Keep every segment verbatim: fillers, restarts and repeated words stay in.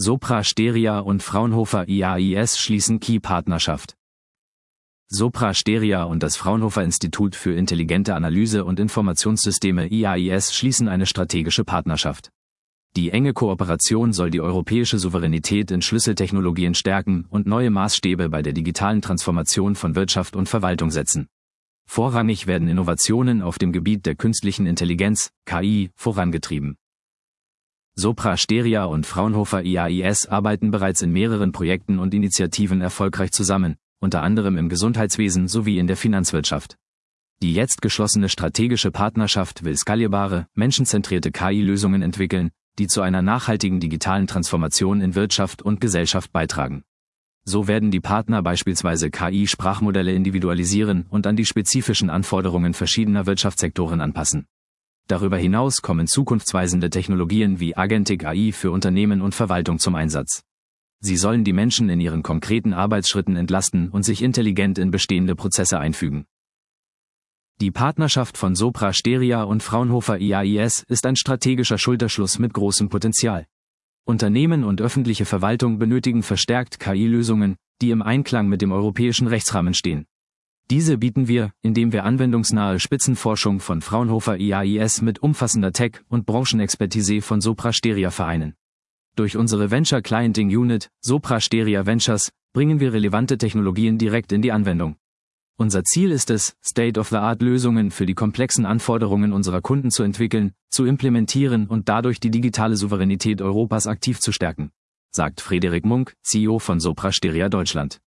Sopra Steria und Fraunhofer I A I S schließen Key-Partnerschaft. Sopra Steria und das Fraunhofer Institut für intelligente Analyse und Informationssysteme I A I S schließen eine strategische Partnerschaft. Die enge Kooperation soll die europäische Souveränität in Schlüsseltechnologien stärken und neue Maßstäbe bei der digitalen Transformation von Wirtschaft und Verwaltung setzen. Vorrangig werden Innovationen auf dem Gebiet der künstlichen Intelligenz, K I, vorangetrieben. Sopra Steria und Fraunhofer I A I S arbeiten bereits in mehreren Projekten und Initiativen erfolgreich zusammen, unter anderem im Gesundheitswesen sowie in der Finanzwirtschaft. Die jetzt geschlossene strategische Partnerschaft will skalierbare, menschenzentrierte K I-Lösungen entwickeln, die zu einer nachhaltigen digitalen Transformation in Wirtschaft und Gesellschaft beitragen. So werden die Partner beispielsweise K I-Sprachmodelle individualisieren und an die spezifischen Anforderungen verschiedener Wirtschaftssektoren anpassen. Darüber hinaus kommen zukunftsweisende Technologien wie Agentic A I für Unternehmen und Verwaltung zum Einsatz. Sie sollen die Menschen in ihren konkreten Arbeitsschritten entlasten und sich intelligent in bestehende Prozesse einfügen. Die Partnerschaft von Sopra Steria und Fraunhofer I A I S ist ein strategischer Schulterschluss mit großem Potenzial. Unternehmen und öffentliche Verwaltung benötigen verstärkt K I-Lösungen, die im Einklang mit dem europäischen Rechtsrahmen stehen. Diese bieten wir, indem wir anwendungsnahe Spitzenforschung von Fraunhofer I A I S mit umfassender Tech- und Branchenexpertise von Sopra Steria vereinen. Durch unsere Venture Clienting Unit, Sopra Steria Ventures, bringen wir relevante Technologien direkt in die Anwendung. Unser Ziel ist es, State-of-the-Art-Lösungen für die komplexen Anforderungen unserer Kunden zu entwickeln, zu implementieren und dadurch die digitale Souveränität Europas aktiv zu stärken, sagt Frederik Munk, C E O von Sopra Steria Deutschland.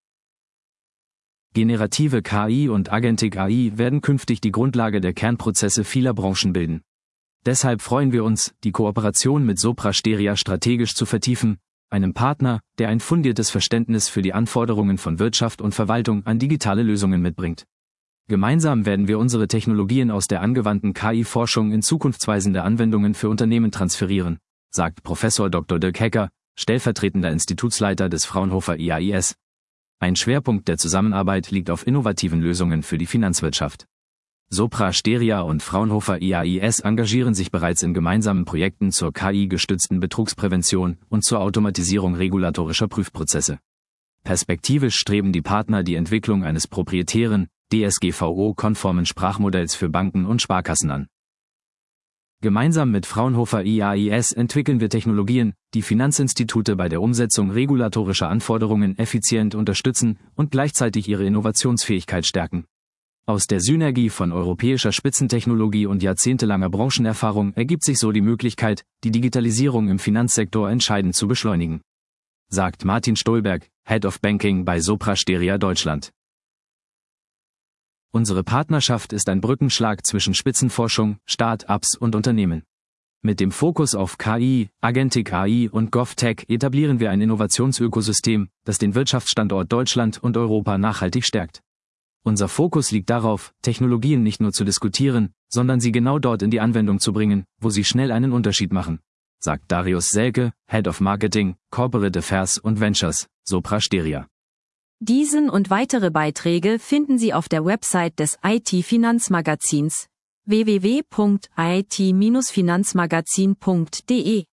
Generative K I und Agentic A I werden künftig die Grundlage der Kernprozesse vieler Branchen bilden. Deshalb freuen wir uns, die Kooperation mit Sopra Steria strategisch zu vertiefen, einem Partner, der ein fundiertes Verständnis für die Anforderungen von Wirtschaft und Verwaltung an digitale Lösungen mitbringt. Gemeinsam werden wir unsere Technologien aus der angewandten K I-Forschung in zukunftsweisende Anwendungen für Unternehmen transferieren, sagt Professor Doktor Dirk Hecker, stellvertretender Institutsleiter des Fraunhofer I A I S. Ein Schwerpunkt der Zusammenarbeit liegt auf innovativen Lösungen für die Finanzwirtschaft. Sopra Steria und Fraunhofer I A I S engagieren sich bereits in gemeinsamen Projekten zur K I-gestützten Betrugsprävention und zur Automatisierung regulatorischer Prüfprozesse. Perspektivisch streben die Partner die Entwicklung eines proprietären, D S G V O-konformen Sprachmodells für Banken und Sparkassen an. Gemeinsam mit Fraunhofer I A I S entwickeln wir Technologien, die Finanzinstitute bei der Umsetzung regulatorischer Anforderungen effizient unterstützen und gleichzeitig ihre Innovationsfähigkeit stärken. Aus der Synergie von europäischer Spitzentechnologie und jahrzehntelanger Branchenerfahrung ergibt sich so die Möglichkeit, die Digitalisierung im Finanzsektor entscheidend zu beschleunigen, sagt Martin Stolberg, Head of Banking bei Sopra Steria Deutschland. Unsere Partnerschaft ist ein Brückenschlag zwischen Spitzenforschung, Start-ups und Unternehmen. Mit dem Fokus auf K I, Agentic A I und GovTech etablieren wir ein Innovationsökosystem, das den Wirtschaftsstandort Deutschland und Europa nachhaltig stärkt. Unser Fokus liegt darauf, Technologien nicht nur zu diskutieren, sondern sie genau dort in die Anwendung zu bringen, wo sie schnell einen Unterschied machen, sagt Darius Selke, Head of Marketing, Corporate Affairs und Ventures, Sopra Steria. Diesen und weitere Beiträge finden Sie auf der Website des I T-Finanzmagazins w w w punkt i t Bindestrich finanzmagazin punkt d e.